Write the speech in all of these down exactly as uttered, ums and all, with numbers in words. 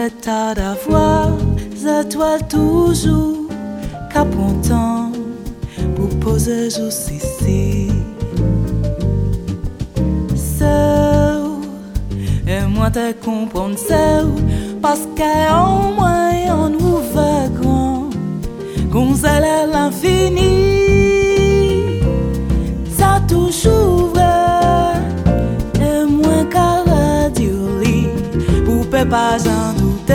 état d'avoir étoiles toujours qu'appontant pour poser jusqu'ici. Seul, et moi te comprendre seul, parce qu'au moins on ouvre grand, qu'on s'élève l'infini, ça toujours vrai, et moi qu'à radio lit, pour pas en douter.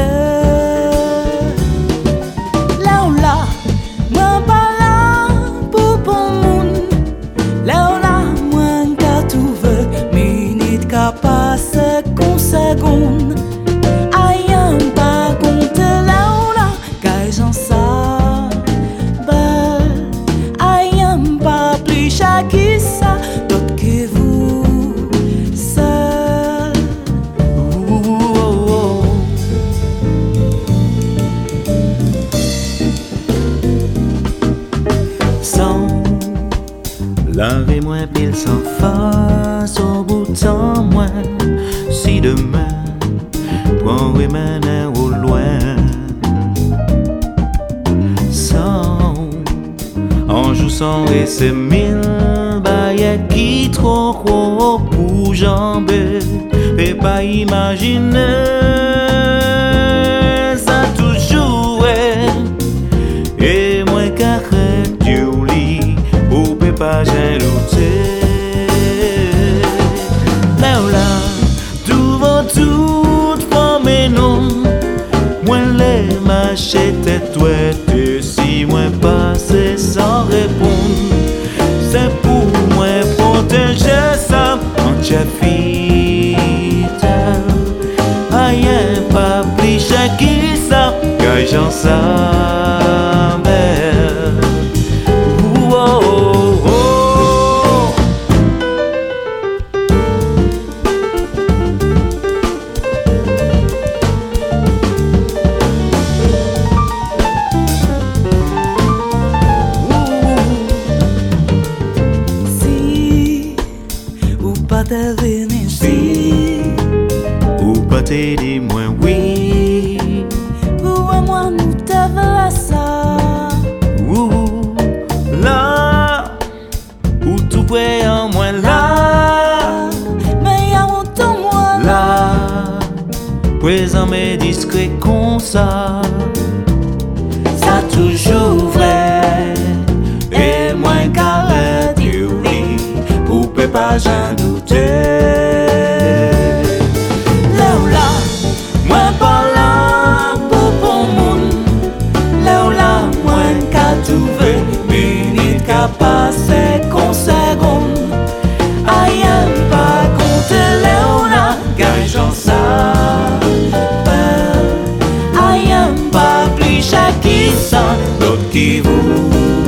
Là où là, moi pas là pour bon monde, là où là, moi qu'à tout veut, minute qu'à passer qu'on seconde. Aïe, pas compte là où là, qu'aille j'en sabelle. Aïe, pas plus chaque ça, d'autres que vous, seul. Sans laver moins pile sans face au bout de temps moins. Si demain point oui mener au loin sans en joue sans et c'est mille baillettes qui trop gros pour jamber et pas imaginer ça toujours est et moins carré du lit ou peut pas jalouser là où là tout pour mes noms, moi les machettes tête si moi passer sans répondre, c'est pour moi protéger ça en chafite. Rien pas plus chaque ça, car j'en savais. Pas devenir Si ou pas t'aider moins oui pour moi nous t'avons ça. Ouh, là où tout près en moins là Mais y'a autant moi là présent mais discret comme ça ça toujours vrai et moins carré du lit pour pas j'en douter là où là, moi pas là pour bon monde, là où là, moi qu'à tout veut, minute qu'à passer qu'on seconde. Aïe, pas compter là où là, car j'en sabelle. Aïe, pas plus chaque ça, d'autres qui vous